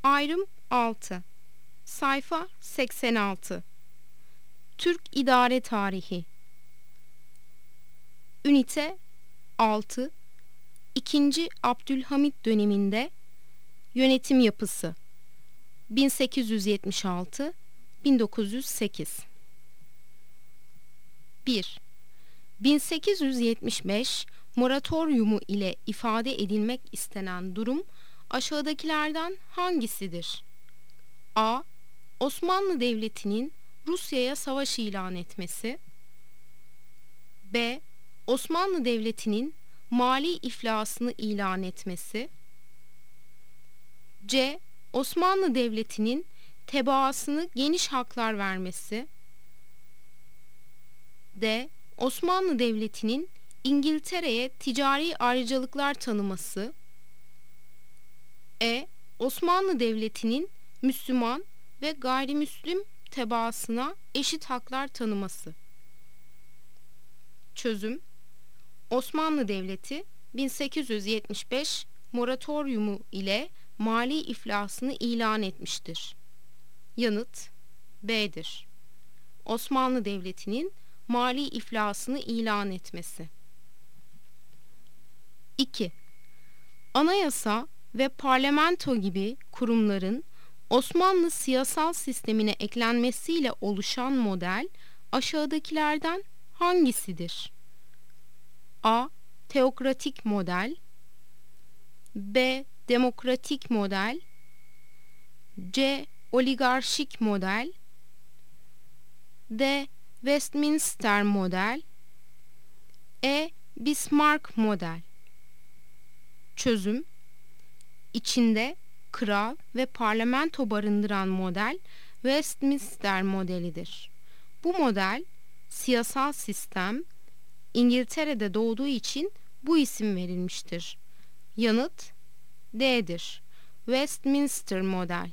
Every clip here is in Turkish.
Ayrım 6. Sayfa 86. Türk İdare Tarihi. Ünite 6. 2. Abdülhamit döneminde yönetim yapısı 1876-1908. 1. 1875 moratoryumu ile ifade edilmek istenen durum aşağıdakilerden hangisidir? A. Osmanlı Devleti'nin Rusya'ya savaş ilan etmesi. B. Osmanlı Devleti'nin mali iflasını ilan etmesi. C. Osmanlı Devleti'nin tebaasını geniş haklar vermesi. D. Osmanlı Devleti'nin İngiltere'ye ticari ayrıcalıklar tanıması. E. Osmanlı Devleti'nin Müslüman ve gayrimüslim tebaasına eşit haklar tanıması. Çözüm: Osmanlı Devleti 1875 moratoryumu ile mali iflasını ilan etmiştir. Yanıt B'dir. Osmanlı Devleti'nin mali iflasını ilan etmesi. 2. Anayasa ve parlamento gibi kurumların Osmanlı siyasal sistemine eklenmesiyle oluşan model aşağıdakilerden hangisidir? A. Teokratik model. B. Demokratik model. C. Oligarşik model. D. Westminster model. E. Bismarck model. Çözüm: İçinde kral ve parlamento barındıran model Westminster modelidir. Bu model siyasal sistem İngiltere'de doğduğu için bu isim verilmiştir. Yanıt D'dir. Westminster model.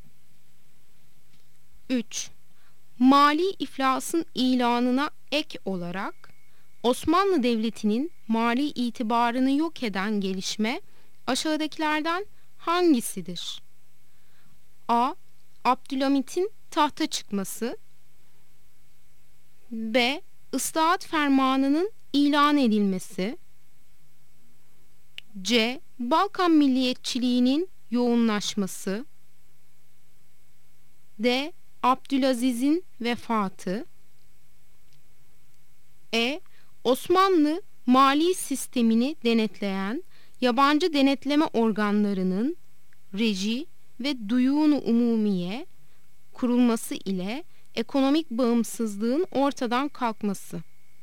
3. Mali iflasın ilanına ek olarak Osmanlı Devleti'nin mali itibarını yok eden gelişme aşağıdakilerden hangisidir? A. Abdülhamit'in tahta çıkması. B. Islahat Fermanı'nın ilan edilmesi. C. Balkan milliyetçiliğinin yoğunlaşması. D. Abdülaziz'in vefatı. E. Osmanlı mali sistemini denetleyen yabancı denetleme organlarının reji ve duyûn-u umumiye kurulması ile ekonomik bağımsızlığın ortadan kalkması.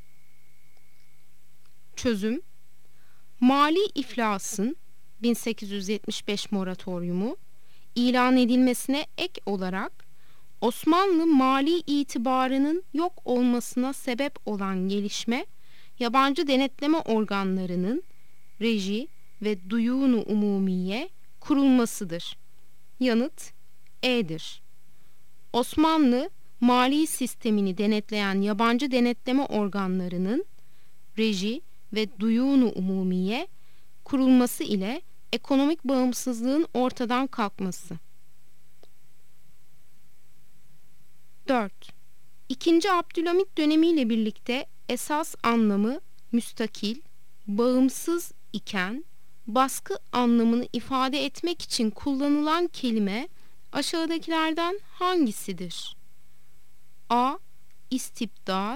Çözüm: Mali iflasın 1875 moratoryumu ilan edilmesine ek olarak Osmanlı mali itibarının yok olmasına sebep olan gelişme yabancı denetleme organlarının reji ve duyûn-u umumiye kurulmasıdır. Yanıt E'dir. Osmanlı mali sistemini denetleyen yabancı denetleme organlarının reji ve duyûn-u umumiye kurulması ile ekonomik bağımsızlığın ortadan kalkması. 4. 2. Abdülhamit dönemiyle birlikte esas anlamı müstakil, bağımsız iken baskı anlamını ifade etmek için kullanılan kelime aşağıdakilerden hangisidir? A. İstibdat.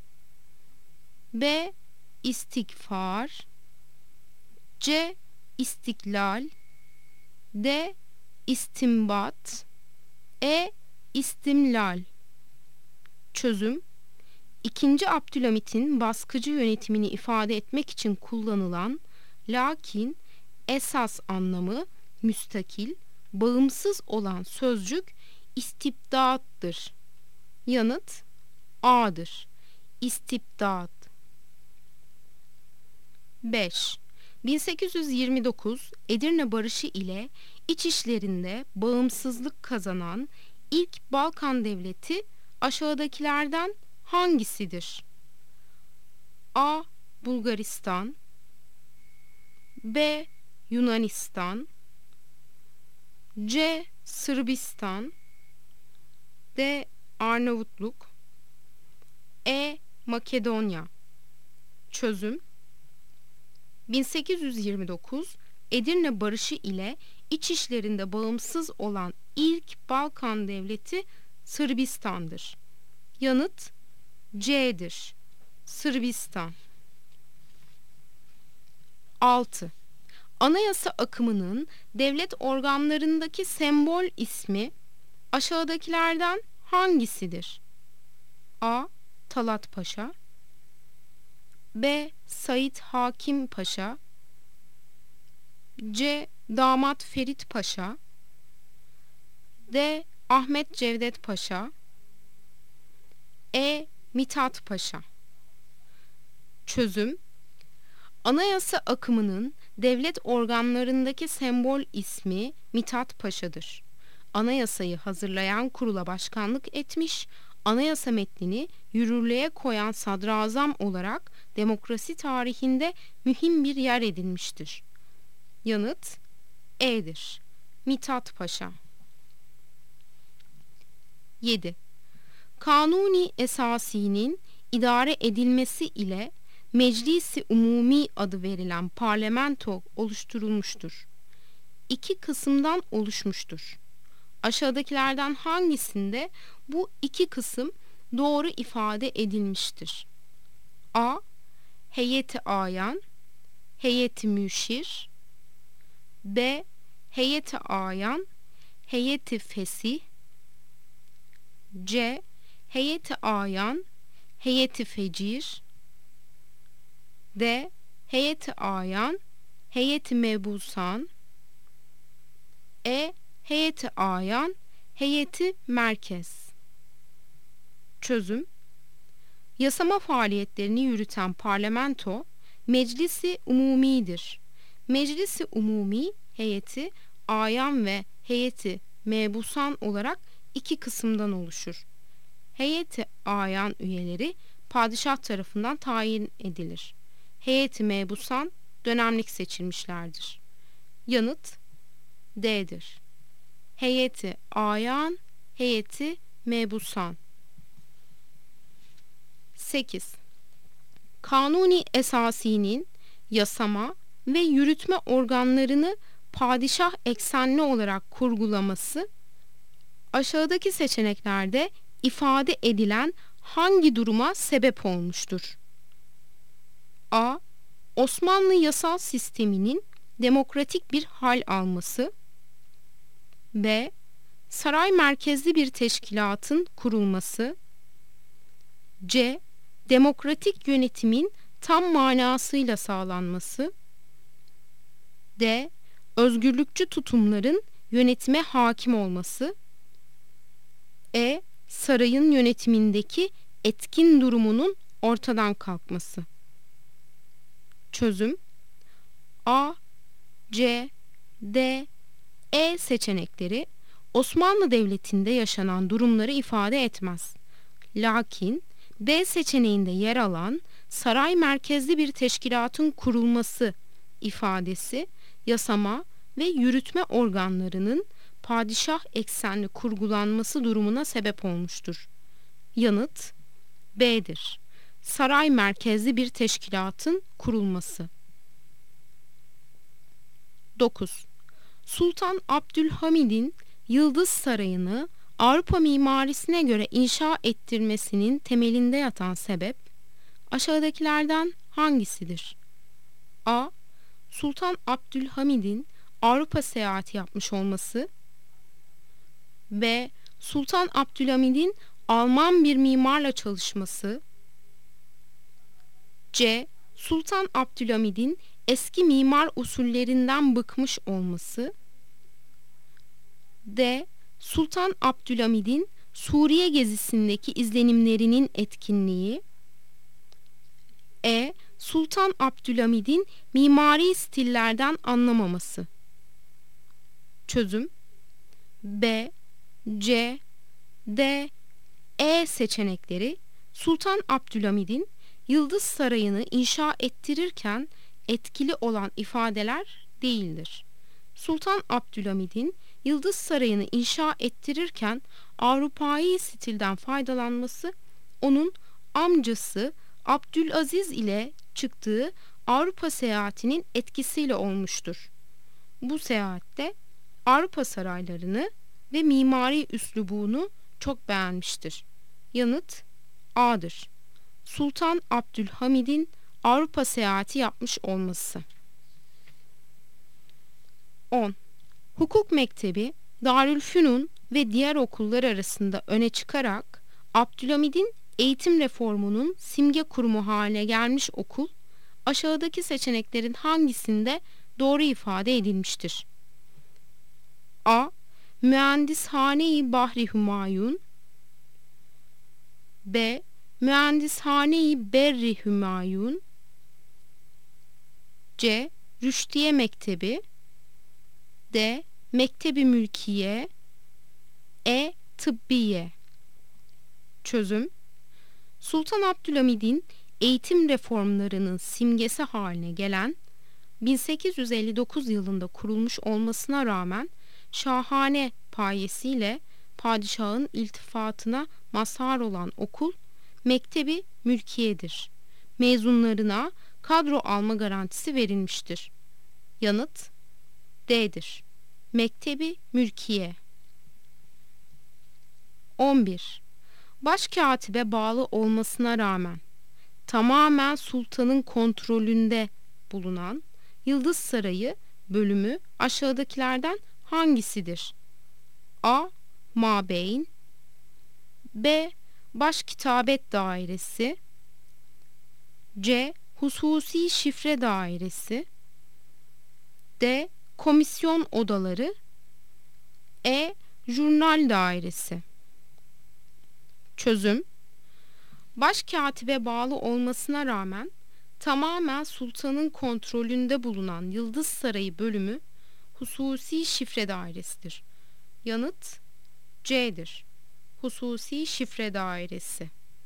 B. İstikfar. C. İstiklal. D. İstimbat. E. İstimlal. Çözüm: 2. Abdülhamit'in baskıcı yönetimini ifade etmek için kullanılan lakin esas anlamı müstakil, bağımsız olan sözcük istibdattır. Yanıt A'dır. İstibdat. 5. 1829 Edirne Barışı ile iç işlerinde bağımsızlık kazanan ilk Balkan devleti aşağıdakilerden hangisidir? A. Bulgaristan. B. Yunanistan. C. Sırbistan, D. Arnavutluk, E. Makedonya. Çözüm: 1829 Edirne Barışı ile iç işlerinde bağımsız olan ilk Balkan devleti Sırbistan'dır. Yanıt C'dir. Sırbistan. 6. Anayasa akımının devlet organlarındaki sembol ismi aşağıdakilerden hangisidir? A. Talat Paşa, B. Said Hakim Paşa, C. Damat Ferit Paşa, D. Ahmet Cevdet Paşa, E. Mithat Paşa. Çözüm: Anayasa akımının devlet organlarındaki sembol ismi Mithat Paşa'dır. Anayasayı hazırlayan kurula başkanlık etmiş, anayasa metnini yürürlüğe koyan sadrazam olarak demokrasi tarihinde mühim bir yer edinmiştir. Yanıt E'dir. Mithat Paşa. 7. Kanuni Esasi'nin idare edilmesi ile Meclisi Umumi adı verilen parlamento oluşturulmuştur. İki kısımdan oluşmuştur. Aşağıdakilerden hangisinde bu iki kısım doğru ifade edilmiştir? A. Heyeti ayan, heyeti müşir, B. Heyeti ayan, heyeti fesih, C. Heyeti ayan, heyeti fecir, D. Heyeti ayan, heyeti mebusan, E. Heyeti ayan, heyeti merkez. Çözüm: Yasama faaliyetlerini yürüten parlamento Meclisi Umumi'dir. Meclisi Umumi heyeti ayan ve heyeti mebusan olarak iki kısımdan oluşur. Heyeti ayan üyeleri padişah tarafından tayin edilir. Heyeti mebusan dönemlik seçilmişlerdir. Yanıt D'dir. Heyeti ayan, heyeti mebusan. 8. Kanuni Esasi'nin yasama ve yürütme organlarını padişah eksenli olarak kurgulaması aşağıdaki seçeneklerde ifade edilen hangi duruma sebep olmuştur? A. Osmanlı yasal sisteminin demokratik bir hal alması, B. Saray merkezli bir teşkilatın kurulması, C. Demokratik yönetimin tam manasıyla sağlanması, D. Özgürlükçü tutumların yönetime hakim olması, E. Sarayın yönetimindeki etkin durumunun ortadan kalkması. Çözüm: A, C, D, E seçenekleri Osmanlı Devleti'nde yaşanan durumları ifade etmez. Lakin B seçeneğinde yer alan saray merkezli bir teşkilatın kurulması ifadesi yasama ve yürütme organlarının padişah eksenli kurgulanması durumuna sebep olmuştur. Yanıt B'dir. Saray merkezli bir teşkilatın kurulması. 9. Sultan Abdülhamid'in Yıldız Sarayı'nı Avrupa mimarisine göre inşa ettirmesinin temelinde yatan sebep aşağıdakilerden hangisidir? A. Sultan Abdülhamid'in Avrupa seyahati yapmış olması, B. Sultan Abdülhamid'in Alman bir mimarla çalışması, C. Sultan Abdülhamid'in eski mimar usullerinden bıkmış olması, D. Sultan Abdülhamid'in Suriye gezisindeki izlenimlerinin etkinliği, E. Sultan Abdülhamid'in mimari stillerden anlamaması. Çözüm: B, C, D, E seçenekleri Sultan Abdülhamid'in Yıldız Sarayı'nı inşa ettirirken etkili olan ifadeler değildir. Sultan Abdülhamid'in Yıldız Sarayı'nı inşa ettirirken Avrupâi stilden faydalanması onun amcası Abdülaziz ile çıktığı Avrupa seyahatinin etkisiyle olmuştur. Bu seyahatte Avrupa saraylarını ve mimari üslubunu çok beğenmiştir. Yanıt A'dır. Sultan Abdülhamid'in Avrupa seyahati yapmış olması. 10. Hukuk Mektebi, Darülfünun ve diğer okullar arasında öne çıkarak Abdülhamid'in eğitim reformunun simge kurumu haline gelmiş okul, aşağıdaki seçeneklerin hangisinde doğru ifade edilmiştir? A. Mühendishane-i Bahri Hümayun, B. Mühendishane-i Berri Hümayun, C. Rüşdiye Mektebi, D. Mektebi Mülkiye, E. Tıbbiye. Çözüm: Sultan Abdülhamid'in eğitim reformlarının simgesi haline gelen 1859 yılında kurulmuş olmasına rağmen şahane payesiyle padişahın iltifatına mazhar olan okul Mektebi Mülkiye'dir. Mezunlarına kadro alma garantisi verilmiştir. Yanıt D'dir. Mektebi Mülkiye. 11. Başkatibe bağlı olmasına rağmen tamamen sultanın kontrolünde bulunan Yıldız Sarayı bölümü aşağıdakilerden hangisidir? A. Mabeyn, B. Başkitabet Dairesi, C. Hususi Şifre Dairesi, D. Komisyon Odaları, E. Jurnal Dairesi. Çözüm: Başkatibe bağlı olmasına rağmen tamamen sultanın kontrolünde bulunan Yıldız Sarayı bölümü Hususi Şifre Dairesi'dir. Yanıt C'dir. Hususi Şifre Dairesi.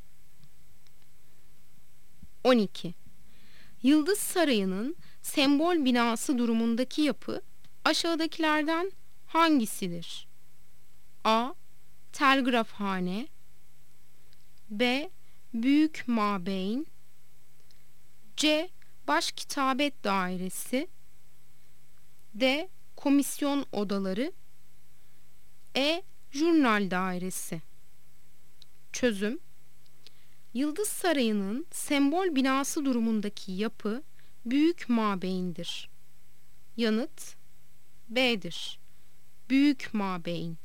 12. Yıldız Sarayı'nın sembol binası durumundaki yapı aşağıdakilerden hangisidir? A. Telgrafhane, B. Büyük Mabeyn, C. Başkitabet Dairesi, D. Komisyon Odaları, E. Jurnal Dairesi. Çözüm: Yıldız Sarayı'nın sembol binası durumundaki yapı Büyük Mabeyn'dir. Yanıt B'dir. Büyük Mabeyn.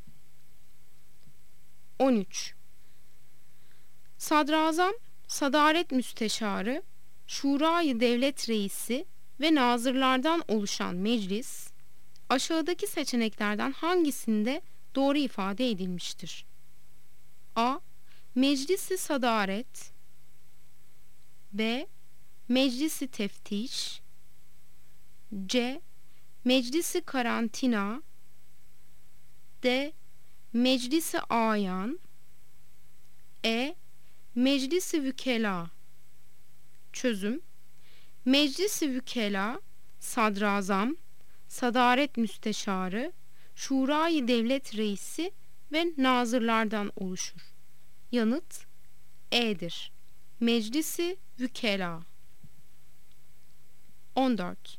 13. Sadrazam, Sadaret Müsteşarı, Şurayı Devlet Reisi ve nazırlardan oluşan meclis, aşağıdaki seçeneklerden hangisinde doğru ifade edilmiştir? A. Meclisi Sadaret, B. Meclisi Teftiş, C. Meclisi Karantina, D. Meclisi Ayan, E. Meclisi Vükela. Çözüm: Meclisi Vükela, Sadrazam, Sadaret Müsteşarı, Şurayı Devlet Reisi ve nazırlardan oluşur. Yanıt E'dir. Meclisi Vükela. 14.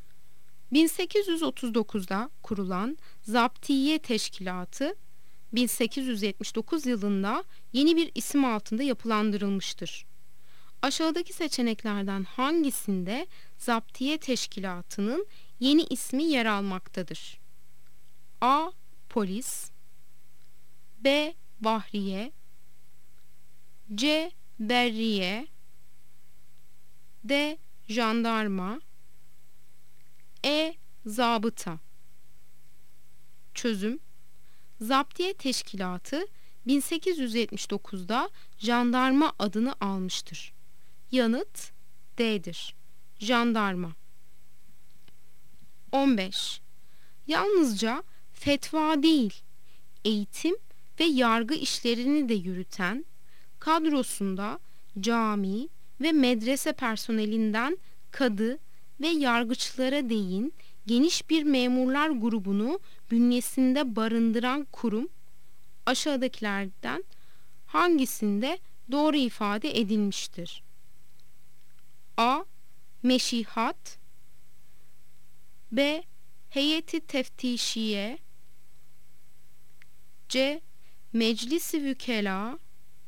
1839'da kurulan Zaptiye Teşkilatı 1879 yılında yeni bir isim altında yapılandırılmıştır. Aşağıdaki seçeneklerden hangisinde Zaptiye Teşkilatı'nın yeni ismi yer almaktadır? A. Polis, B. Bahriye, C. Berriye, D. Jandarma, E. Zabıta. Çözüm: Zaptiye Teşkilatı 1879'da jandarma adını almıştır. Yanıt D'dir. Jandarma. 15. Yalnızca fetva değil, eğitim ve yargı işlerini de yürüten, kadrosunda cami ve medrese personelinden kadı ve yargıçlara değin geniş bir memurlar grubunu bünyesinde barındıran kurum aşağıdakilerden hangisinde doğru ifade edilmiştir? A. Meşihat, B. Heyeti Teftişiye, C. Meclisi Vükela,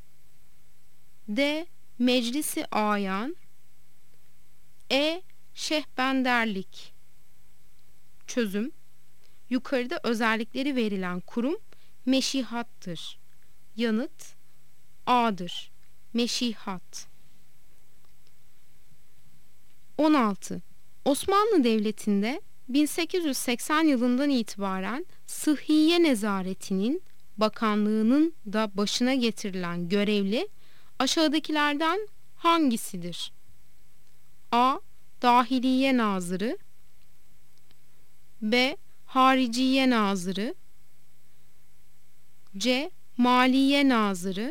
D. Meclisi Ayan, E. Şehbenderlik. Çözüm: yukarıda özellikleri verilen kurum meşihattır. Yanıt: A'dır. Meşihat. 16. Osmanlı Devleti'nde 1880 yılından itibaren Sıhhiye Nezareti'nin bakanlığının da başına getirilen görevli aşağıdakilerden hangisidir? A. Dahiliye Nazırı, B. Hariciye Nazırı, C. Maliye Nazırı,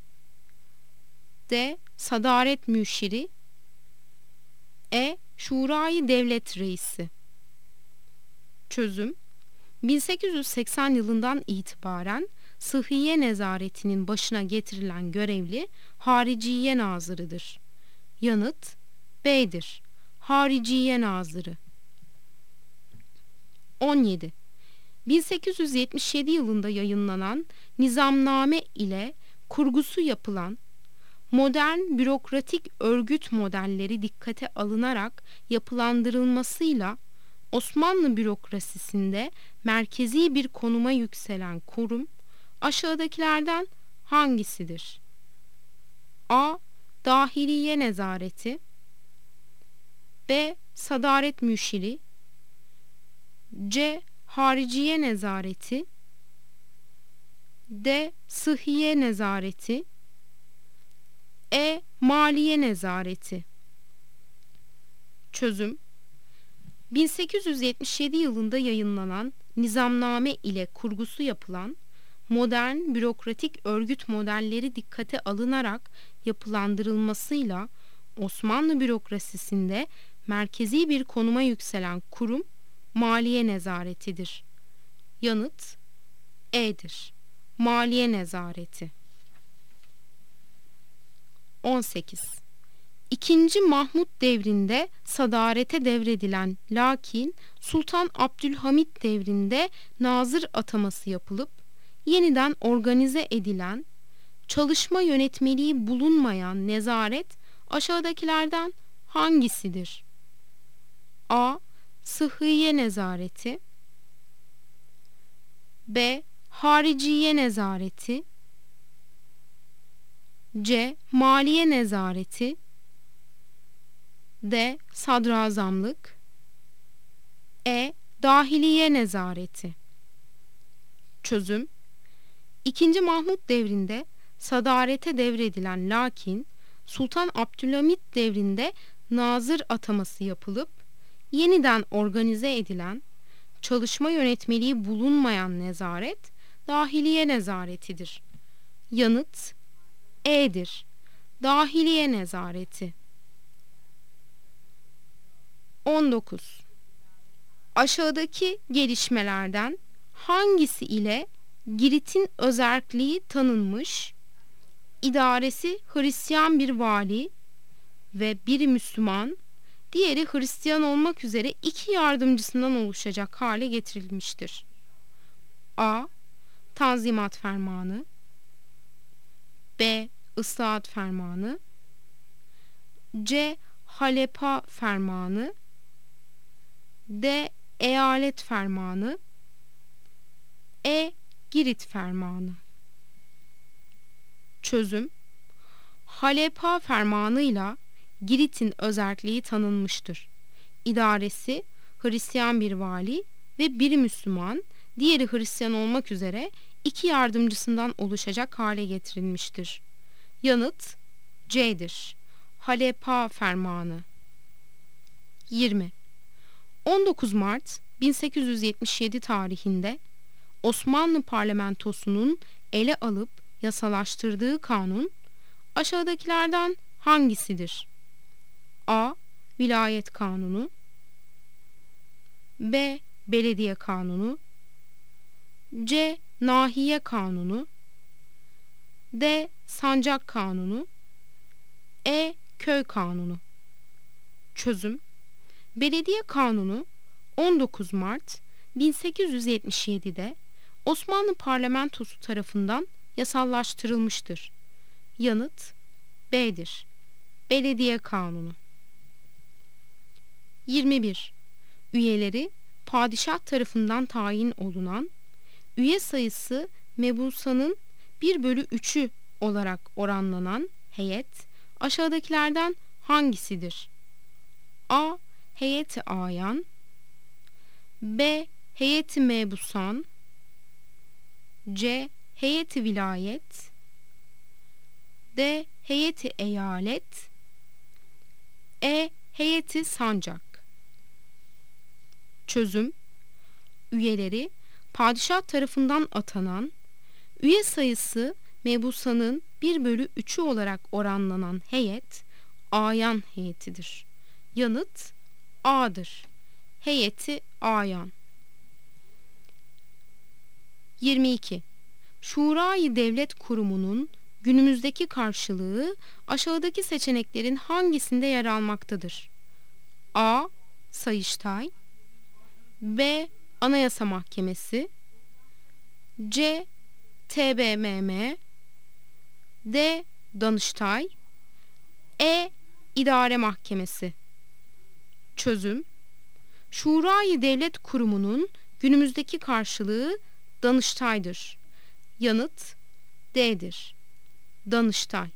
D. Sadaret Müşiri, E. Şurayı Devlet Reisi. Çözüm: 1880 yılından itibaren Sıhhiye Nezareti'nin başına getirilen görevli Hariciye Nazırıdır. Yanıt: B'dir. Hariciye Nazırı. 17. 1877 yılında yayınlanan Nizamname ile kurgusu yapılan modern bürokratik örgüt modelleri dikkate alınarak yapılandırılmasıyla Osmanlı bürokrasisinde merkezi bir konuma yükselen kurum aşağıdakilerden hangisidir? A. Dahiliye Nezareti, B. Sadaret Müşiri, C. Hariciye Nezareti, D. Sıhhiye Nezareti, E. Maliye Nezareti. Çözüm: 1877 yılında yayınlanan Nizamname ile kurgusu yapılan modern bürokratik örgüt modelleri dikkate alınarak yapılandırılmasıyla Osmanlı bürokrasisinde merkezi bir konuma yükselen kurum Maliye Nezaretidir. Yanıt: E'dir. Maliye Nezareti. 18. İkinci Mahmut devrinde sadarete devredilen lakin Sultan Abdülhamit devrinde nazır ataması yapılıp yeniden organize edilen, çalışma yönetmeliği bulunmayan nezaret aşağıdakilerden hangisidir? A. Sıhhiye Nezareti, B. Hariciye Nezareti, C. Maliye Nezareti, D. Sadrazamlık, E. Dahiliye Nezareti. Çözüm: 2. Mahmut devrinde sadarete devredilen lakin Sultan Abdülhamit devrinde nazır ataması yapılıp yeniden organize edilen, çalışma yönetmeliği bulunmayan nezaret Dahiliye Nezaretidir. Yanıt: E'dir. Dahiliye Nezareti. 19. Aşağıdaki gelişmelerden hangisi ile Girit'in özerkliği tanınmış, idaresi Hristiyan bir vali ve biri Müslüman, diğeri Hristiyan olmak üzere iki yardımcısından oluşacak hale getirilmiştir? A. Tanzimat Fermanı, B. Islahat Fermanı, C. Halepa Fermanı, D. Eyalet Fermanı, E. Girit Fermanı. Çözüm: Halepa Fermanı'yla Girit'in özerkliği tanınmıştır. İdaresi Hristiyan bir vali ve biri Müslüman, diğeri Hristiyan olmak üzere iki yardımcısından oluşacak hale getirilmiştir. Yanıt: C'dir. Halepa Fermanı. 20. 19 Mart 1877 tarihinde Osmanlı Parlamentosu'nun ele alıp yasalaştırdığı kanun aşağıdakilerden hangisidir? A. Vilayet Kanunu, B. Belediye kanunu, C. Nahiye kanunu, D. Sancak kanunu, E. Köy kanunu. Çözüm: Belediye kanunu 19 Mart 1877'de Osmanlı parlamentosu tarafından yasallaştırılmıştır. Yanıt B'dir. Belediye kanunu. 21. Üyeleri padişah tarafından tayin olunan, üye sayısı mebusanın 1/3'ü olarak oranlanan heyet aşağıdakilerden hangisidir? A. Heyeti ayan, B. Heyeti mebusan, C. Heyeti vilayet, D. Heyeti eyalet, E. Heyeti sancak. Çözüm: Üyeleri padişah tarafından atanan, üye sayısı mebusanın 1/3'ü olarak oranlanan heyet ayan heyetidir. Yanıt A'dır. Heyeti ayan. 22. Şurayı Devlet Kurumu'nun günümüzdeki karşılığı aşağıdaki seçeneklerin hangisinde yer almaktadır? A. Sayıştay, B. Anayasa Mahkemesi, C. TBMM, D. Danıştay, E. İdare Mahkemesi. Çözüm: Şurayı Devlet Kurumu'nun günümüzdeki karşılığı Danıştay'dır. Yanıt D'dir. Danıştay.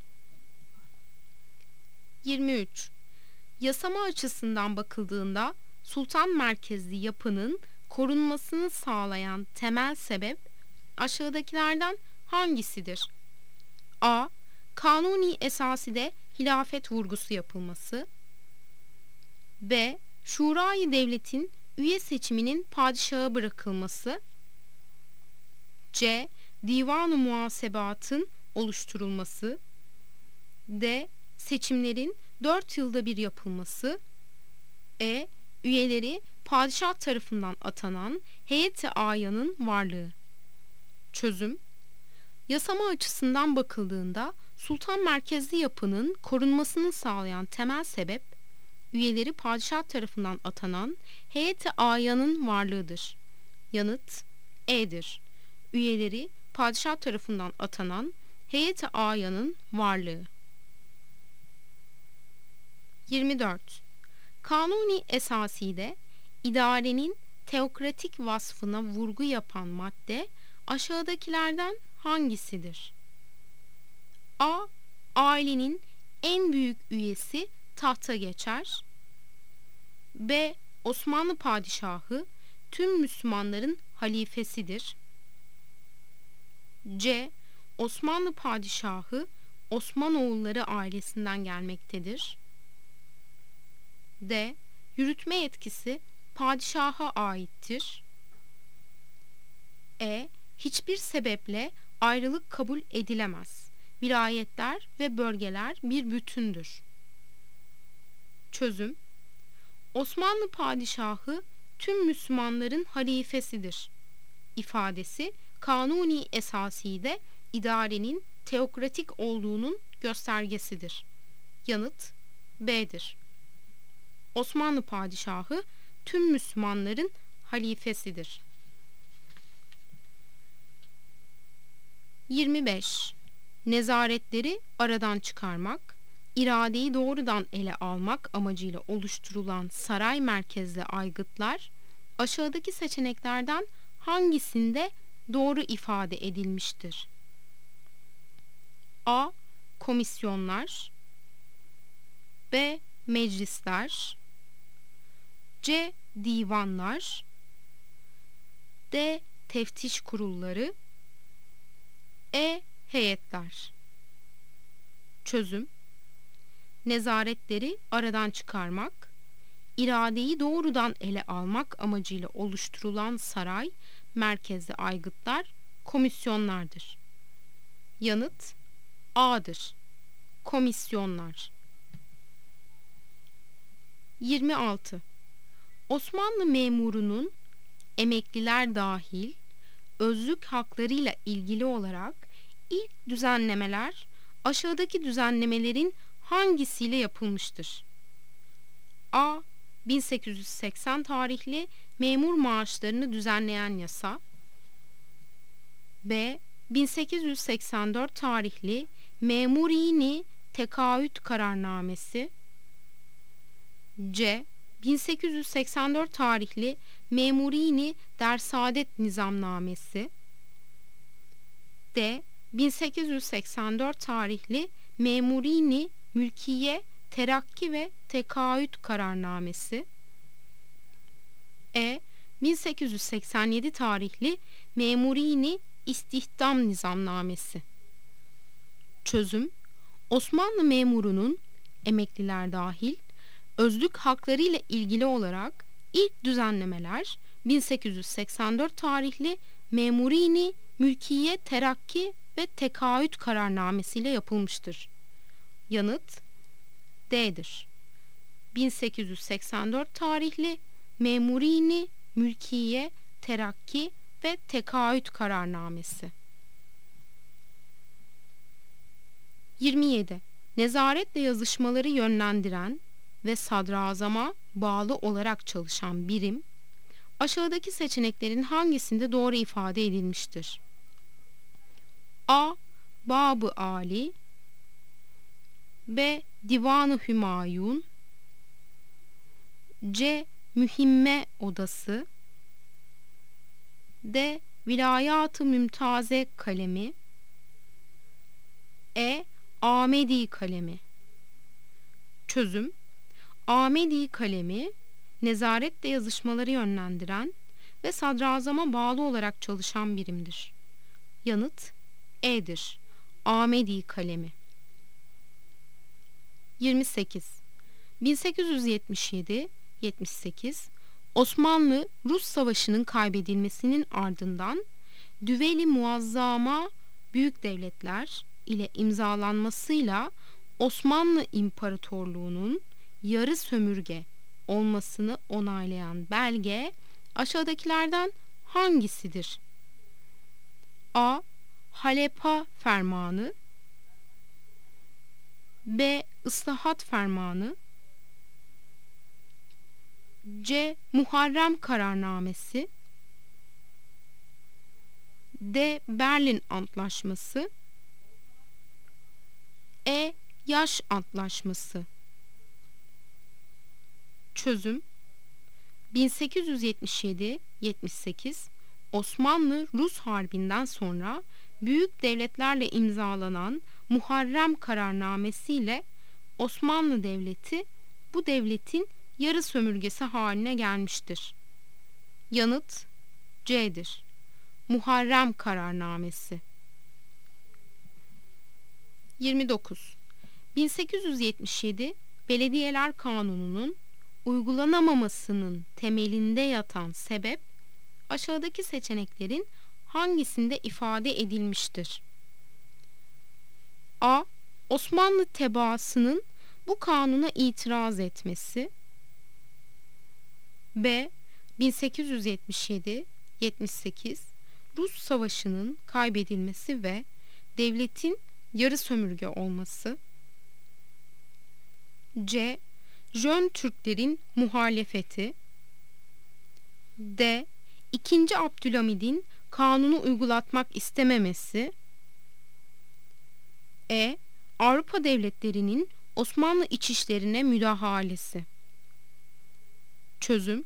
23. Yasama açısından bakıldığında sultan merkezli yapının korunmasını sağlayan temel sebep aşağıdakilerden hangisidir? A. Kanuni esaside hilafet vurgusu yapılması, B. Şurayı devletin üye seçiminin padişaha bırakılması, C. Divan-ı muhasebatın oluşturulması, D. Seçimlerin 4 yılda bir yapılması, E. Üyeleri padişah tarafından atanan heyeti ayanın varlığı. Çözüm: Yasama açısından bakıldığında sultan merkezli yapının korunmasını sağlayan temel sebep üyeleri padişah tarafından atanan heyeti ayanın varlığıdır. Yanıt E'dir. Üyeleri padişah tarafından atanan heyeti ayanın varlığı. 24. Kanuni esaside idarenin teokratik vasfına vurgu yapan madde aşağıdakilerden hangisidir? A. Ailenin en büyük üyesi tahta geçer. B. Osmanlı padişahı tüm Müslümanların halifesidir. C. Osmanlı padişahı Osmanoğulları ailesinden gelmektedir. D. Yürütme yetkisi padişaha aittir. E. Hiçbir sebeple ayrılık kabul edilemez. Vilayetler ve bölgeler bir bütündür. Çözüm: Osmanlı padişahı tüm Müslümanların halifesidir ifadesi kanuni esaside idarenin teokratik olduğunun göstergesidir. Yanıt B'dir. Osmanlı padişahı tüm Müslümanların halifesidir. 25. Nezaretleri aradan çıkarmak, iradeyi doğrudan ele almak amacıyla oluşturulan saray merkezli aygıtlar aşağıdaki seçeneklerden hangisinde doğru ifade edilmiştir? A. Komisyonlar, B. Meclisler, C. Divanlar, D. Teftiş kurulları, E. Heyetler. Çözüm: Nezaretleri aradan çıkarmak, iradeyi doğrudan ele almak amacıyla oluşturulan saray merkezli aygıtlar komisyonlardır. Yanıt A'dır. Komisyonlar. 26. Osmanlı memurunun emekliler dahil özlük haklarıyla ilgili olarak ilk düzenlemeler aşağıdaki düzenlemelerin hangisiyle yapılmıştır? A. 1880 tarihli memur maaşlarını düzenleyen yasa. B. 1884 tarihli Memuri Tekaüt Kararnamesi. C. 1884 tarihli Memuri Dersaadet Nizamnamesi. D. 1884 tarihli Memuri Mülkiye Terakki ve Tekaüt Kararnamesi. E. 1887 tarihli Memuri İstihdam Nizamnamesi. Çözüm: Osmanlı memurunun emekliler dahil özlük hakları ile ilgili olarak ilk düzenlemeler 1884 tarihli Memuri Mülkiye Terakki ve Tekaüt Kararnamesi ile yapılmıştır. Yanıt D'dir. 1884 tarihli Memuri Mülkiye Terakki ve Tekaüt Kararnamesi. 27. Nezaretle yazışmaları yönlendiren ve sadrazama bağlı olarak çalışan birim, aşağıdaki seçeneklerin hangisinde doğru ifade edilmiştir? A. Bab-ı Ali. B. Divan-ı Hümayun. C. Mühimme Odası. D. Vilayat-ı Mümtaze Kalemi. E. Ahmedi Kalemi. Çözüm: Ahmedi Kalemi, nezaretle yazışmaları yönlendiren ve sadrazama bağlı olarak çalışan birimdir. Yanıt E'dir. Ahmedi Kalemi. 28. 1877-78 Osmanlı-Rus Savaşı'nın kaybedilmesinin ardından Düveli Muazzama Büyük Devletler ile imzalanmasıyla Osmanlı İmparatorluğu'nun yarı sömürge olmasını onaylayan belge aşağıdakilerden hangisidir? A. Halepa Fermanı. B. Islahat Fermanı. C. Muharrem Kararnamesi. D. Berlin Antlaşması. E. Yaş Antlaşması. Çözüm: 1877-78 Osmanlı-Rus Harbi'nden sonra büyük devletlerle imzalanan Muharrem Kararnamesi ile Osmanlı Devleti bu devletin yarı sömürgesi haline gelmiştir. Yanıt C'dir. Muharrem Kararnamesi. 29. 1877 Belediyeler Kanunu'nun uygulanamamasının temelinde yatan sebep aşağıdaki seçeneklerin hangisinde ifade edilmiştir? A. Osmanlı tebaasının bu kanuna itiraz etmesi. B. 1877-78 Rus Savaşı'nın kaybedilmesi ve devletin yarı sömürge olması. C. Jön Türklerin muhalefeti. D. 2. Abdülhamid'in kanunu uygulatmak istememesi. E. Avrupa devletlerinin Osmanlı iç işlerine müdahalesi. Çözüm: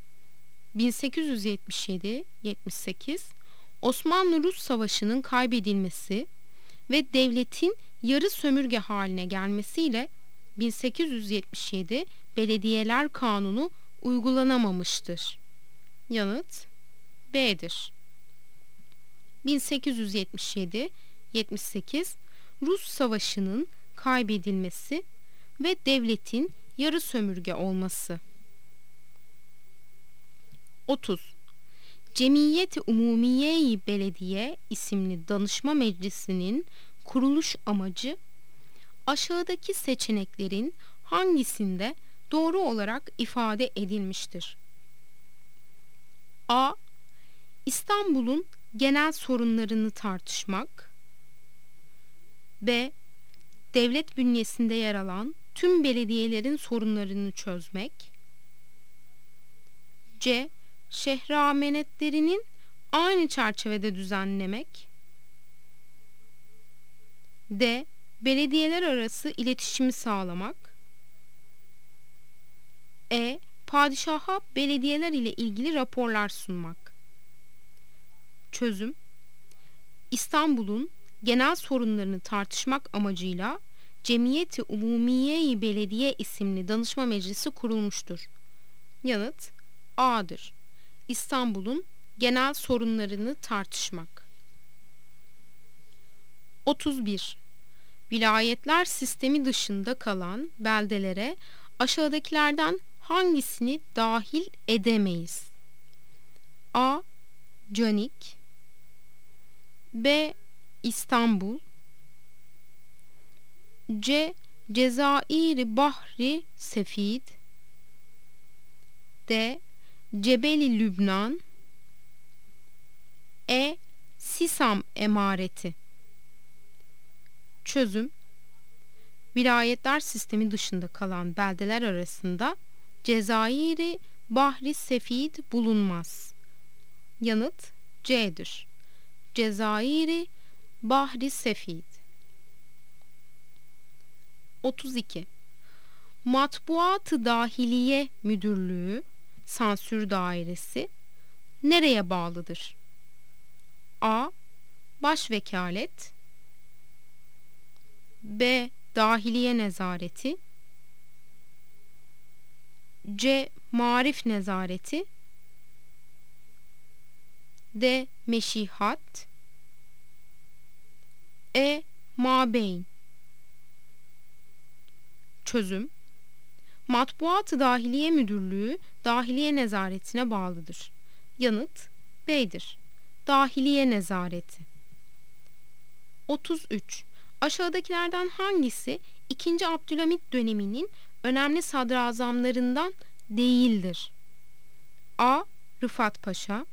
1877-78 Osmanlı-Rus Savaşı'nın kaybedilmesi ve devletin yarı sömürge haline gelmesiyle 1877 Belediyeler Kanunu uygulanamamıştır. Yanıt B'dir. 1877-78 Rus Savaşı'nın kaybedilmesi ve devletin yarı sömürge olması. 30. Cemiyet-i Umumiye-i Belediye isimli danışma meclisinin kuruluş amacı aşağıdaki seçeneklerin hangisinde doğru olarak ifade edilmiştir? A. İstanbul'un genel sorunlarını tartışmak. B. Devlet bünyesinde yer alan tüm belediyelerin sorunlarını çözmek. C. Şehri amenetlerinin aynı çerçevede düzenlemek. D. Belediyeler arası iletişimi sağlamak. E. Padişaha belediyeler ile ilgili raporlar sunmak. Çözüm: İstanbul'un genel sorunlarını tartışmak amacıyla Cemiyeti Umumiye-i Belediye isimli danışma meclisi kurulmuştur. Yanıt A'dır. İstanbul'un genel sorunlarını tartışmak. 31. Vilayetler sistemi dışında kalan beldelere aşağıdakilerden hangisini dahil edemeyiz? A. Canik, B. İstanbul, C. Cezayir Bahri Sefid, D. Cebeli Lübnan, E. Sisam Emareti. Çözüm: Vilayetler sistemi dışında kalan beldeler arasında Cezayir Bahri Sefid bulunmaz. Yanıt C'dir. Cezayir Bahri Sefid. 32. Matbuat-ı Dahiliye Müdürlüğü Sansür Dairesi nereye bağlıdır? A. Başvekalet, B. Dahiliye Nezareti, C. Marif Nezareti, D. Meşihat, E. Mabeyn. Çözüm: Matbuat-ı Dahiliye Müdürlüğü Dahiliye Nezaretine bağlıdır. Yanıt B'dir. Dahiliye Nezareti. 33. Aşağıdakilerden hangisi 2. Abdülhamit döneminin önemli sadrazamlarından değildir? A. Rıfat Paşa,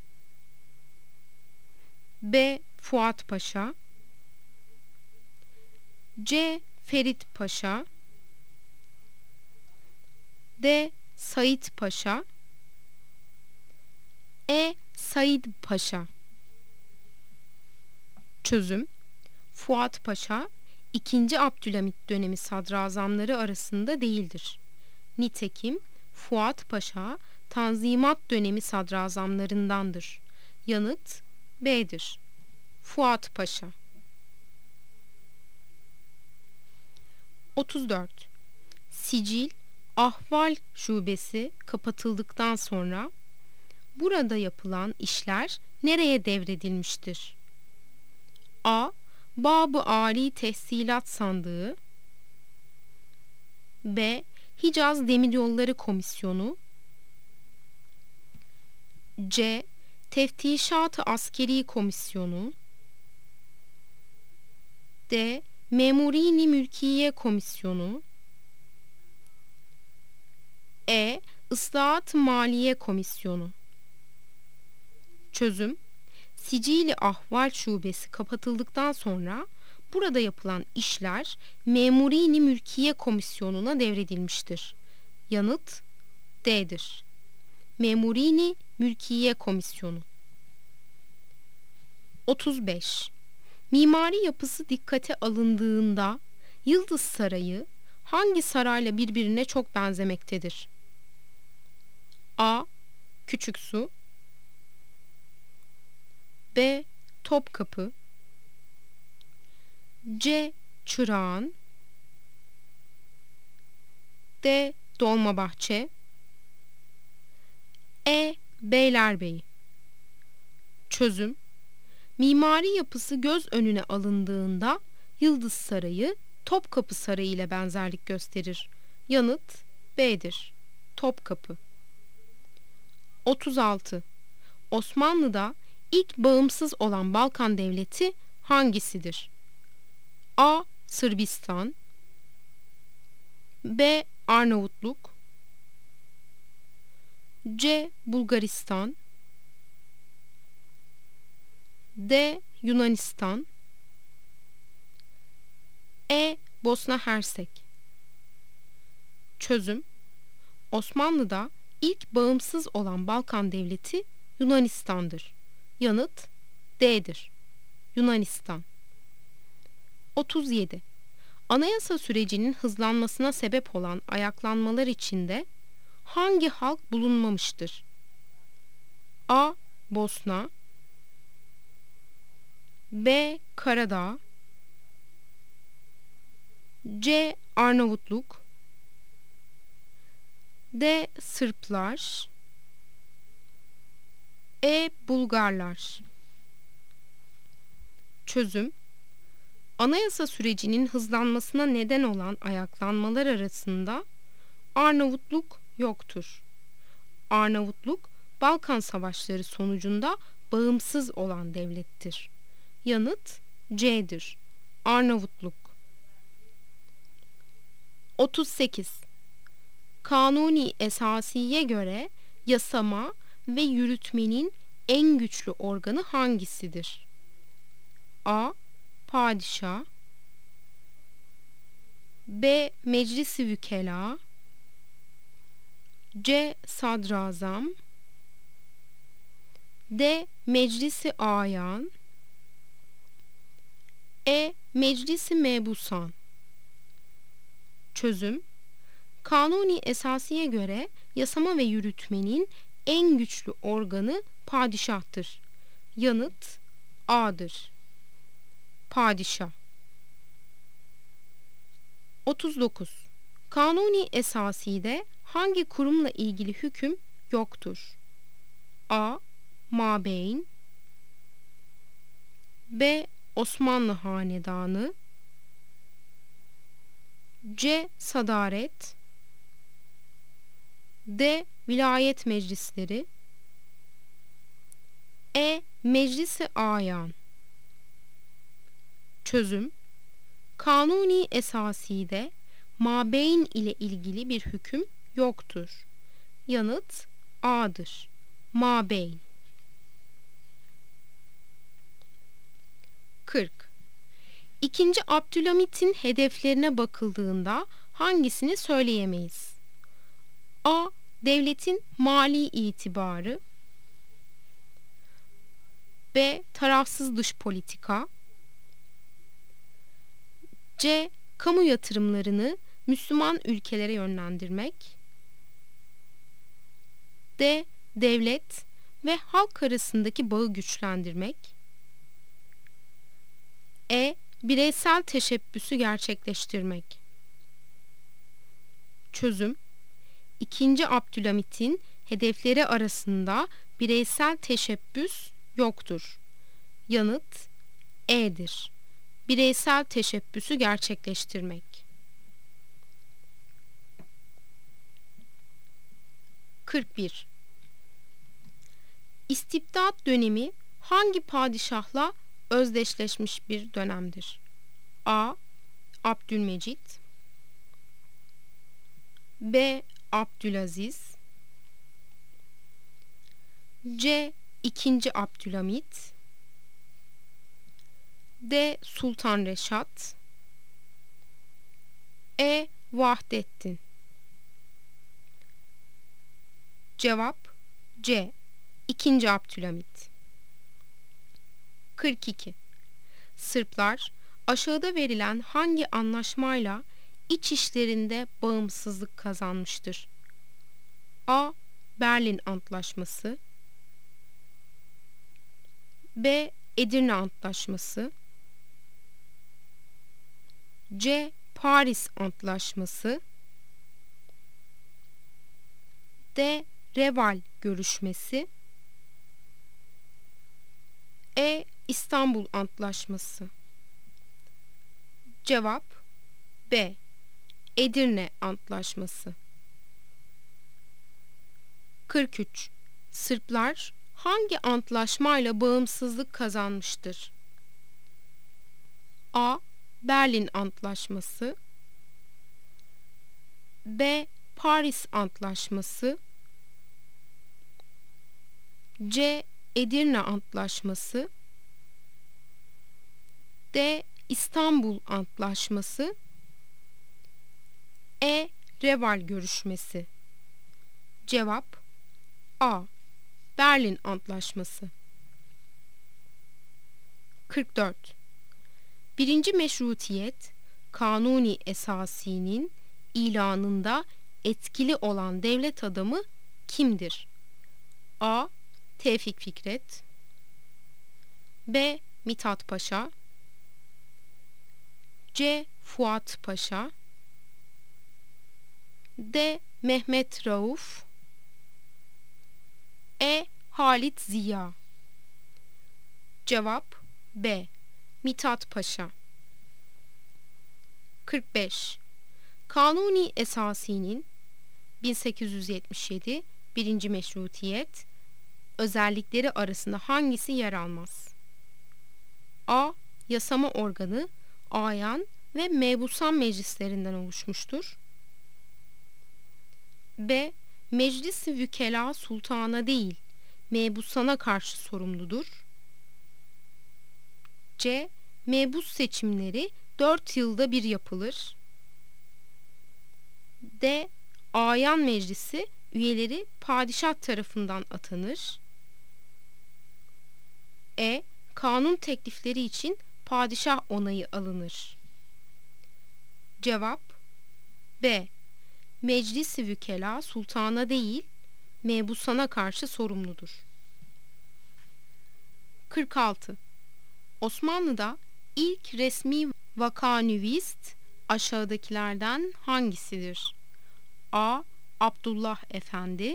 B. Fuat Paşa, C. Ferit Paşa, D. Said Paşa, E. Said Paşa. Çözüm: Fuat Paşa 2. Abdülhamit dönemi sadrazamları arasında değildir. Nitekim Fuat Paşa Tanzimat dönemi sadrazamlarındandır. Yanıt B'dir. Fuat Paşa. 34. Sicil Ahval Şubesi kapatıldıktan sonra burada yapılan işler nereye devredilmiştir? A. Bab-ı Âli Tehsilat Sandığı, B. Hicaz Demiryolları Komisyonu, C. Teftişat-ı Askeri Komisyonu, D. Memurini Mülkiye Komisyonu, E. Islahat Maliye Komisyonu. Çözüm: Sicil-i Ahval Şubesi kapatıldıktan sonra burada yapılan işler Memurini Mülkiye Komisyonu'na devredilmiştir. Yanıt D'dir. Memurini Mülkiye Komisyonu. 35. Mimari yapısı dikkate alındığında Yıldız Sarayı hangi sarayla birbirine çok benzemektedir? A. Küçüksu, B. Topkapı, C. Çırağan, D. Dolmabahçe, E. Beylerbeyi. Çözüm: Mimari yapısı göz önüne alındığında Yıldız Sarayı Topkapı Sarayı ile benzerlik gösterir. Yanıt B'dir. Topkapı. 36. Osmanlı'da ilk bağımsız olan Balkan devleti hangisidir? A. Sırbistan, B. Arnavutluk, C. Bulgaristan, D. Yunanistan, E. Bosna Hersek. Çözüm: Osmanlı'da ilk bağımsız olan Balkan devleti Yunanistan'dır. Yanıt D'dir. Yunanistan. 37. Anayasa sürecinin hızlanmasına sebep olan ayaklanmalar içinde hangi halk bulunmamıştır? A. Bosna, B. Karadağ, C. Arnavutluk, D. Sırplar, E. Bulgarlar. Çözüm: Anayasa sürecinin hızlanmasına neden olan ayaklanmalar arasında Arnavutluk yoktur. Arnavutluk, Balkan Savaşları sonucunda bağımsız olan devlettir. Yanıt C'dir. Arnavutluk. 38. Kanuni esasiye göre yasama ve yürütmenin en güçlü organı hangisidir? A. Padişah, B. Meclis-i Vükela, C. Sadrazam, D. Meclis-i Ayan, E. Meclis-i Mebusan. Çözüm: Kanuni esasiye göre yasama ve yürütmenin en güçlü organı padişahtır. Yanıt A'dır. Padişah. 39. Kanuni esaside hangi kurumla ilgili hüküm yoktur? A. Mabeyn, B. Osmanlı Hanedanı, C. Sadaret, D. Vilayet meclisleri, E. Meclis-i Ayan. Çözüm: Kanuni esaside mabeyn ile ilgili bir hüküm yoktur. Yanıt A'dır. Mabeyn. 40. İkinci Abdülhamit'in hedeflerine bakıldığında hangisini söyleyemeyiz? A. Devletin mali itibarı, B. Tarafsız dış politika, C. Kamu yatırımlarını Müslüman ülkelere yönlendirmek, D. Devlet ve halk arasındaki bağı güçlendirmek, E. Bireysel teşebbüsü gerçekleştirmek. Çözüm: İkinci Abdülhamit'in hedefleri arasında bireysel teşebbüs yoktur. Yanıt E'dir. Bireysel teşebbüsü gerçekleştirmek. 41. İstibdat dönemi hangi padişahla özdeşleşmiş bir dönemdir? A. Abdülmecit, B. Abdülaziz, C. İkinci Abdülhamit, D. Sultan Reşat, E. Vahdettin. Cevap C. İkinci Abdülhamit. 42. Sırplar aşağıda verilen hangi anlaşmayla iç işlerinde bağımsızlık kazanmıştır? A. Berlin Antlaşması, B. Edirne Antlaşması, C. Paris Antlaşması, D. Reval Görüşmesi, E. İstanbul Antlaşması. Cevap B. Edirne Antlaşması. 43. Sırplar hangi antlaşmayla bağımsızlık kazanmıştır? A. Berlin Antlaşması, B. Paris Antlaşması, C. Edirne Antlaşması, D. İstanbul Antlaşması. E. Reval Görüşmesi. Cevap A. Berlin Antlaşması. 44. Birinci Meşrutiyet, Kanuni Esasi'nin ilanında etkili olan devlet adamı kimdir? A. Tevfik Fikret. B. Mithat Paşa. C. Fuat Paşa. D. Mehmet Rauf. E. Halit Ziya. Cevap B. Mithat Paşa. 45. Kanuni Esasi'nin 1877 Birinci Meşrutiyet özellikleri arasında hangisi yer almaz? A. Yasama organı ayan ve mebusan meclislerinden oluşmuştur. B. Meclis-i Vükela sultana değil, mebusana karşı sorumludur. C. Mebus seçimleri 4 yılda bir yapılır. D. Ayan Meclisi üyeleri padişah tarafından atanır. E. Kanun teklifleri için padişah onayı alınır. Cevap B. Meclis-i Vükela sultana değil, mebusana karşı sorumludur. 46. Osmanlı'da ilk resmi vakanüvist aşağıdakilerden hangisidir? A. Abdullah Efendi.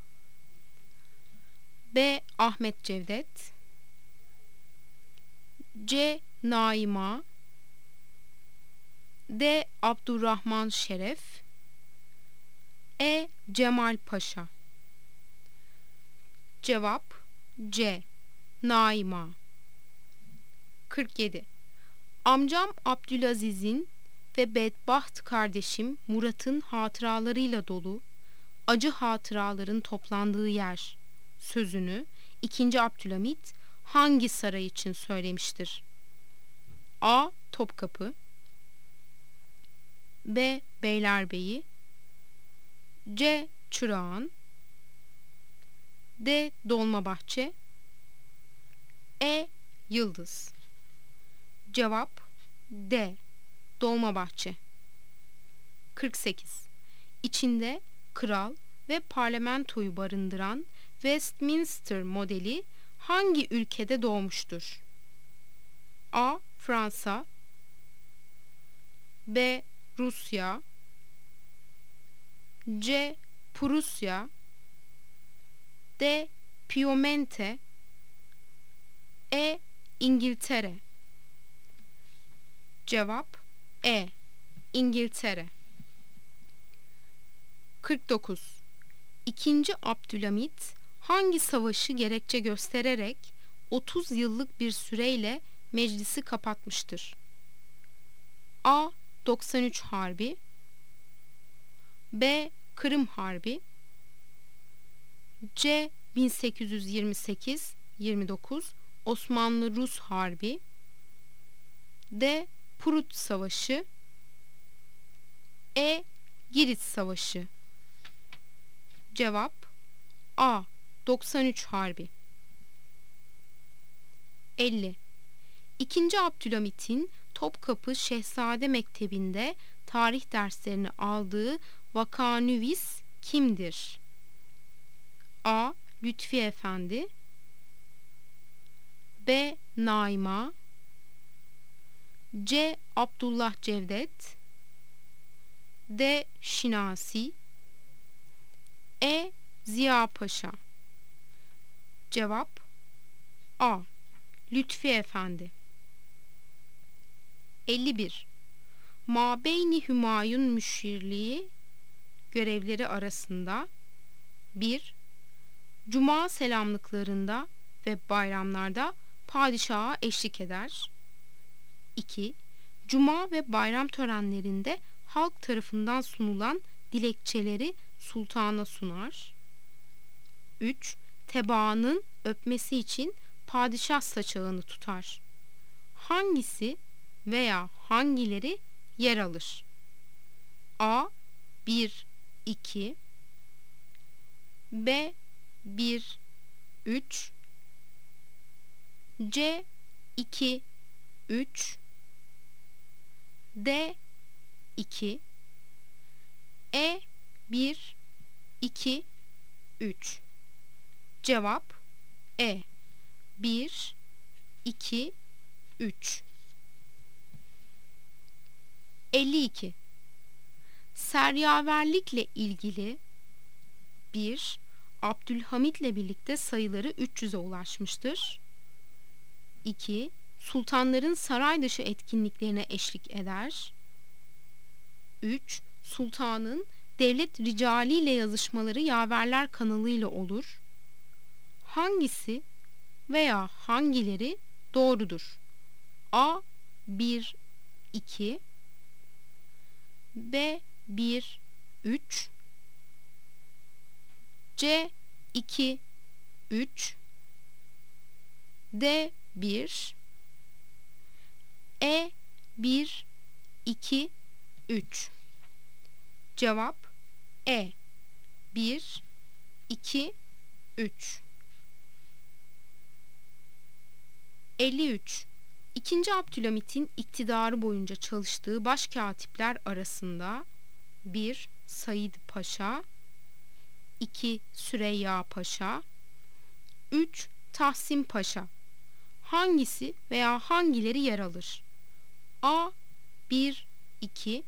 B. Ahmet Cevdet. C. Naima. D. Abdurrahman Şeref. E. Cemal Paşa. Cevap C. Naima. 47. Amcam Abdülaziz'in ve bedbaht kardeşim Murat'ın hatıralarıyla dolu acı hatıraların toplandığı yer sözünü 2. Abdülhamit hangi saray için söylemiştir? A. Topkapı. B. Beylerbeyi. C. Çırağan. D. Dolmabahçe. E. Yıldız. Cevap D. Dolmabahçe. 48. İçinde kral ve parlamentoyu barındıran Westminster modeli hangi ülkede doğmuştur? A. Fransa. B. Rusya. C. Prusya. D. Piemonte. E. İngiltere. Cevap E. İngiltere. 49. İkinci Abdülhamit hangi savaşı gerekçe göstererek 30 yıllık bir süreyle meclisi kapatmıştır? A. 93 Harbi. B. Kırım Harbi. C. 1828-29 Osmanlı-Rus Harbi. D. Prut Savaşı. E. Girit Savaşı. Cevap A. 93 Harbi. 50. İkinci Abdülhamit'in Topkapı Şehzade Mektebi'nde tarih derslerini aldığı vakanüvis kimdir? A. Lütfi Efendi. B. Naima. C. Abdullah Cevdet. D. Şinasi. E. Ziya Paşa. Cevap A. Lütfi Efendi. 51. Mabeyni Hümayun müşirliği görevleri arasında 1. Cuma selamlıklarında ve bayramlarda padişaha eşlik eder. 2. Cuma ve bayram törenlerinde halk tarafından sunulan dilekçeleri sultana sunar. 3. Tebaanın öpmesi için padişah saçağını tutar. Hangisi veya hangileri yer alır? A 1, 2, B 1, 3, C 2, 3, D 2, E 1, 2, 3. Cevap E 1, 2, 3. 52. Seryaverlikle ilgili 1. Abdülhamit'le birlikte sayıları 300'e ulaşmıştır. 2. Sultanların saray dışı etkinliklerine eşlik eder. 3. Sultanın devlet ricaliyle yazışmaları yaverler kanalıyla olur. Hangisi veya hangileri doğrudur? A 1, 2, B 1, 3, C 2, 3, D 1, E 1, 2, 3. Cevap E 1, 2, 3. 53. İkinci Abdülhamit'in iktidarı boyunca çalıştığı başkatipler arasında 1. Said Paşa, 2. Süreyya Paşa, 3. Tahsin Paşa. Hangisi veya hangileri yer alır? A 1, 2,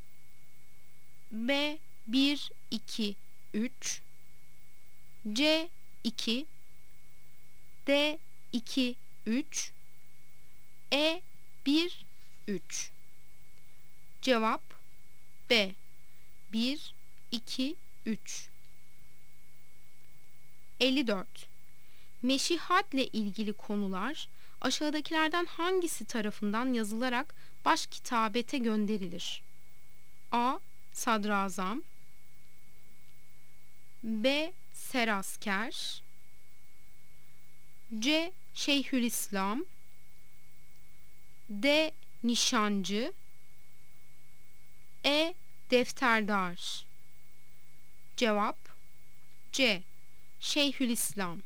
B 1, 2, 3, C 2, D 2, 3, E 1, 3. Cevap B 1, 2, 3. 54. Meşihatle ilgili konular aşağıdakilerden hangisi tarafından yazılarak başkitabete gönderilir? A. Sadrazam, B. Serasker, C. Şeyhülislam, D. Nişancı, E. Defterdar. Cevap C. Şeyhülislam.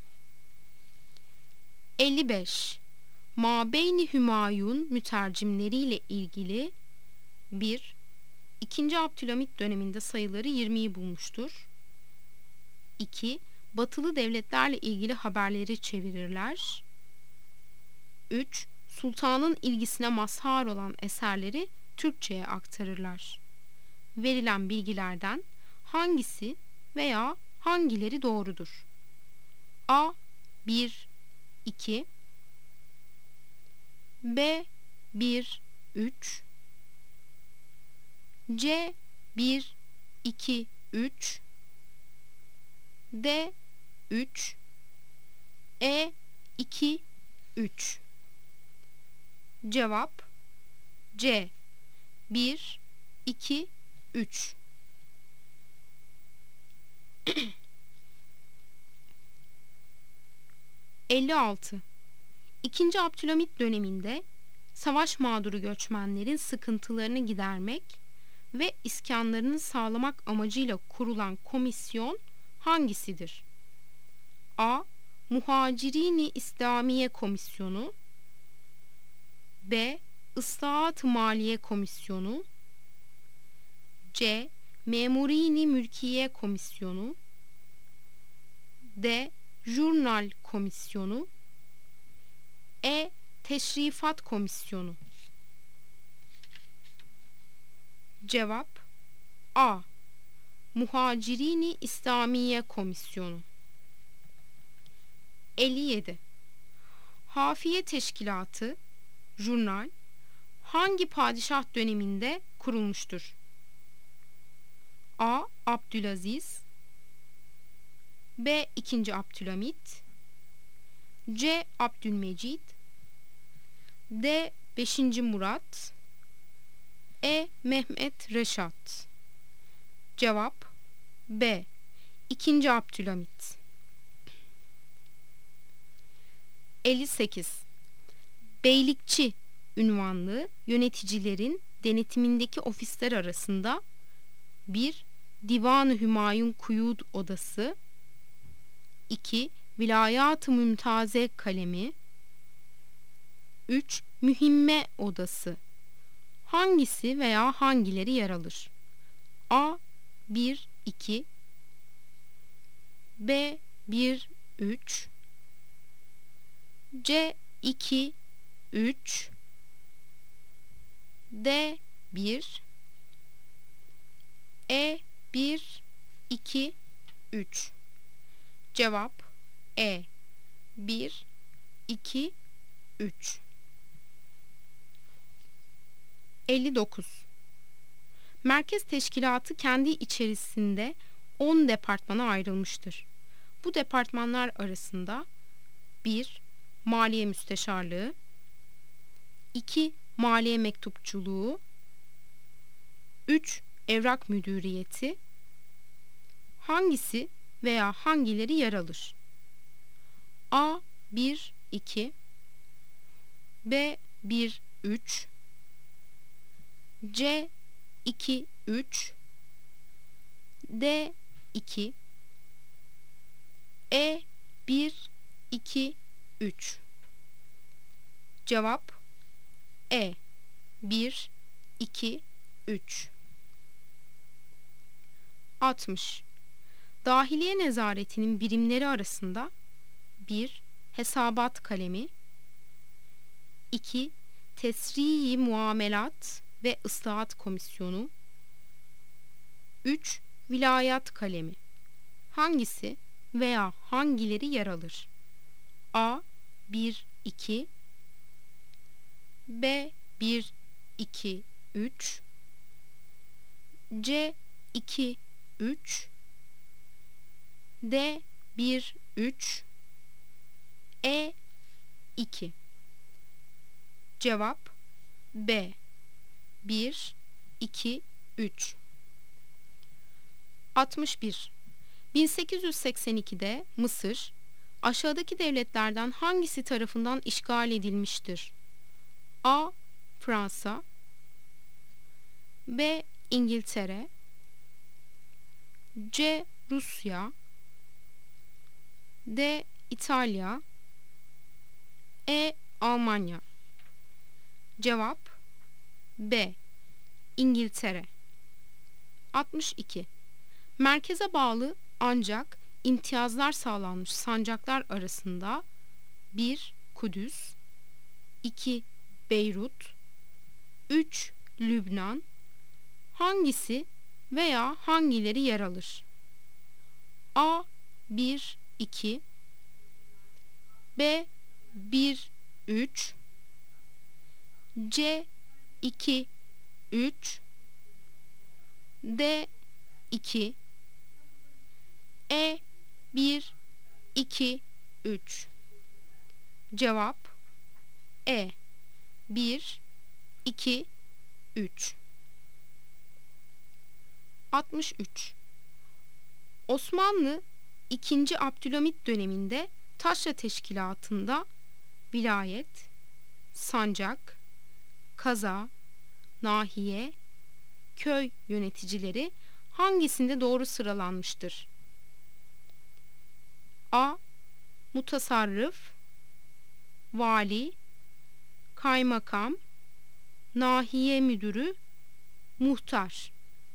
55. Mabeyni Hümayun mütercimleriyle ilgili 1. 2. Abdülhamit döneminde sayıları 20'yi bulmuştur. 2. Batılı devletlerle ilgili haberleri çevirirler. 3. Sultanın ilgisine mazhar olan eserleri Türkçe'ye aktarırlar. Verilen bilgilerden hangisi veya hangileri doğrudur? A 1, 2, B 1, 3, C 1, 2, 3, D 3, E 2, 3. Cevap C 1, 2, 3. 56. İkinci Abdülhamit döneminde savaş mağduru göçmenlerin sıkıntılarını gidermek ve iskanlarını sağlamak amacıyla kurulan komisyon hangisidir? A. Muhacirini İslamiye Komisyonu, B. Islahat-ı Maliye Komisyonu, C. Memurini Mülkiye Komisyonu, D. Jurnal Komisyonu, E. Teşrifat Komisyonu. Cevap A. Muhacirini İslamiye Komisyonu. 57. Hafiye Teşkilatı, jurnal, hangi padişah döneminde kurulmuştur? A. Abdülaziz, B. 2. Abdülhamit, C. Abdülmecid, D. 5. Murat, E. Mehmet Reşat. Cevap B. 2. Abdülhamit. 58. Beylikçi ünvanlı yöneticilerin denetimindeki ofisler arasında 1. Divan-ı Hümayun Kuyud Odası, 2. Vilayat-ı Mümtaze Kalemi, 3. Mühimme Odası. Hangisi veya hangileri yer alır? A. 1, 2, B. 1, 3, C. 2, 3, D. 1, E. 1, 2, 3. Cevap E. 1, 2, 3. 59. Merkez Teşkilatı kendi içerisinde 10 departmana ayrılmıştır. Bu departmanlar arasında 1. Maliye Müsteşarlığı, 2. Maliye Mektupçuluğu, 3. Evrak Müdüriyeti. Hangisi veya hangileri yer alır? A. 1, 2, B. 1, 3, C. 2, 3, D. 2, E. 1, 2, 3. Cevap E. 1, 2, 3. 60. Dahiliye Nezaretinin birimleri arasında 1. Hesabat Kalemi, 2. Tesriyi Muamelat ve Islahat Komisyonu, 3. Vilayat Kalemi. Hangisi veya hangileri yer alır? A. 1, 2, B. 1, 2, 3, C. 2, 3, D. 1, 3, E. 2. Cevap B. 1, 2, 3. 61. 1882'de Mısır, aşağıdaki devletlerden hangisi tarafından işgal edilmiştir? A. Fransa, B. İngiltere, C. Rusya, D. İtalya, E. Almanya. Cevap B. İngiltere. 62. Merkeze bağlı ancak imtiyazlar sağlanmış sancaklar arasında 1. Kudüs, 2. Beyrut, 3. Lübnan. Hangisi veya hangileri yer alır? A. 1, 2, B. 1, 3, C. 2, 3, D. 2, E. 1, 2, 3. Cevap E. 1, 2, 3. 63. Osmanlı 2. Abdülhamit döneminde Taşra Teşkilatı'nda vilayet, sancak, kaza, nahiye, köy yöneticileri hangisinde doğru sıralanmıştır? A. Mutasarrıf, vali, kaymakam, nahiye müdürü, muhtar.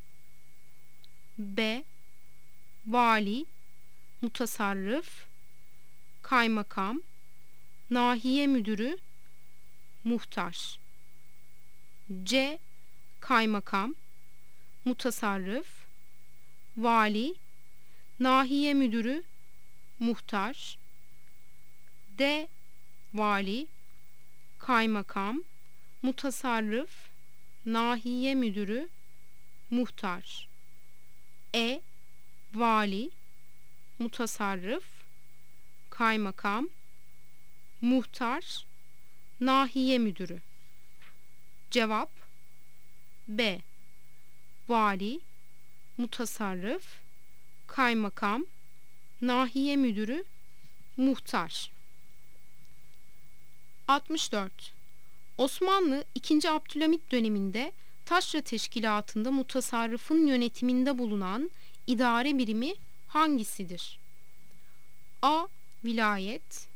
B. Vali, mutasarrıf, kaymakam, nahiye müdürü, muhtar. C. Kaymakam, mutasarrıf, vali, nahiye müdürü, muhtar. D. Vali, kaymakam, mutasarrıf, nahiye müdürü, muhtar. E. Vali, mutasarrıf, kaymakam, muhtar, nahiye müdürü. Cevap B. Vali, mutasarrıf, kaymakam, nahiye müdürü, muhtar. 64. Osmanlı 2. Abdülhamit döneminde Taşra Teşkilatı'nda mutasarrıfın yönetiminde bulunan idare birimi hangisidir? A. Vilayet,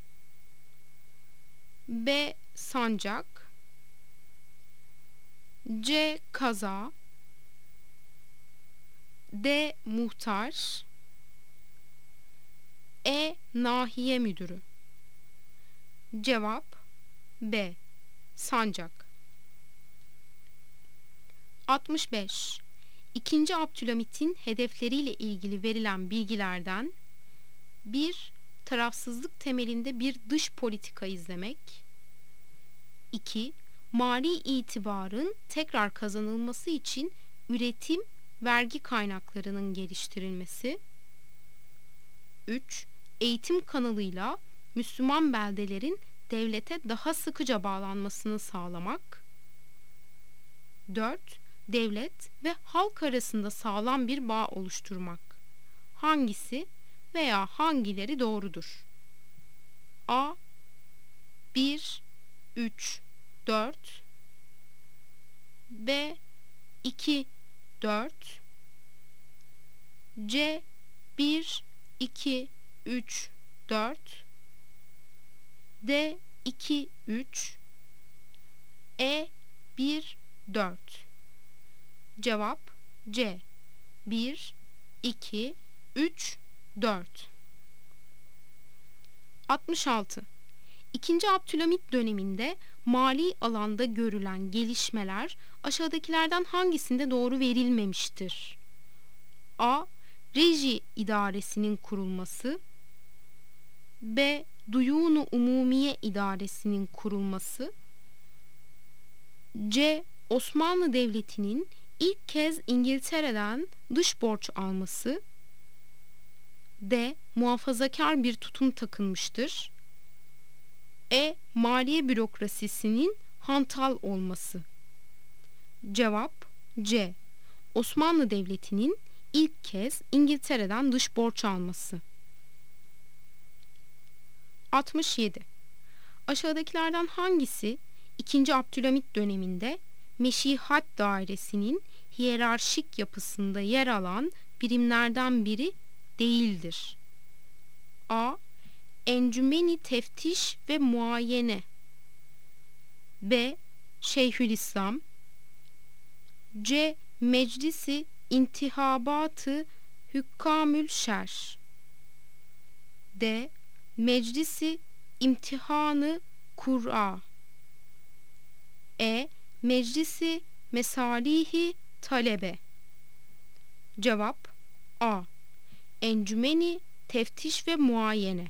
B. Sancak, C. Kaza, D. Muhtar, E. Nahiye Müdürü. Cevap B. Sancak. 65. İkinci Abdülhamit'in hedefleriyle ilgili verilen bilgilerden: 1. Tarafsızlık temelinde bir dış politika izlemek. 2. Mali itibarın tekrar kazanılması için üretim, vergi kaynaklarının geliştirilmesi. 3. Eğitim kanalıyla Müslüman beldelerin devlete daha sıkıca bağlanmasını sağlamak. 4. Devlet ve halk arasında sağlam bir bağ oluşturmak. Hangisi veya hangileri doğrudur? A. 1, 3, 4, B. 2, 4, C. 1, 2, 3, 4, D. 2, 3, E. 1, 4. Cevap C. 1, 2, 3, 4. 66. İkinci Abdülhamit döneminde mali alanda görülen gelişmeler aşağıdakilerden hangisinde doğru verilmemiştir? A. Reji idaresinin kurulması, B. Duyunu Umumiye idaresinin kurulması, C. Osmanlı Devleti'nin ilk kez İngiltere'den dış borç alması, D. Muhafazakar bir tutum takınmıştır, E. Maliye bürokrasisinin hantal olması. Cevap C. Osmanlı Devleti'nin ilk kez İngiltere'den dış borç alması. 67. Aşağıdakilerden hangisi 2. Abdülhamit döneminde Meşihat Dairesi'nin hiyerarşik yapısında yer alan birimlerden biri değildir? A. Encümeni Teftiş ve Muayene, B. Şeyhülislam, C. Meclisi İntihabatı Hükkamül Şer, D. Meclisi İmtihanı Kur'a, E. Meclisi Mesalihi Talebe. Cevap A. Encümeni Teftiş ve Muayene.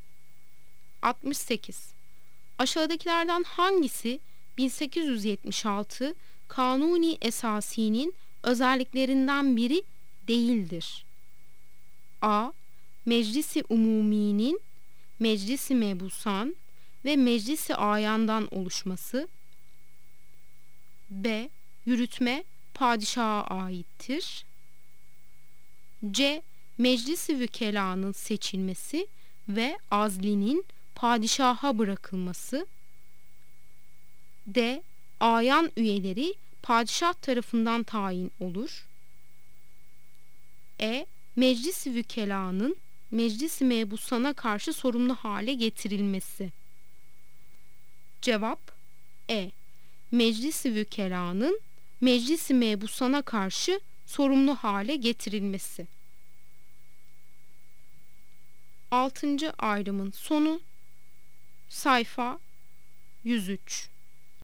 68. Aşağıdakilerden hangisi 1876 Kanuni Esasi'nin özelliklerinden biri değildir? A. Meclisi Umumi'nin Meclisi Mebusan ve Meclisi Ayan'dan oluşması, B. Yürütme padişaha aittir, C. Meclisi Vükela'nın seçilmesi ve azlinin padişaha bırakılması, D. Ayan üyeleri padişah tarafından tayin olur, E. Meclis-i Vükela'nın Meclis-i Mebusan'a karşı sorumlu hale getirilmesi. Cevap E. Meclis-i Vükela'nın Meclis-i Mebusan'a karşı sorumlu hale getirilmesi. 6. ayrımın sonu. Sayfa 103.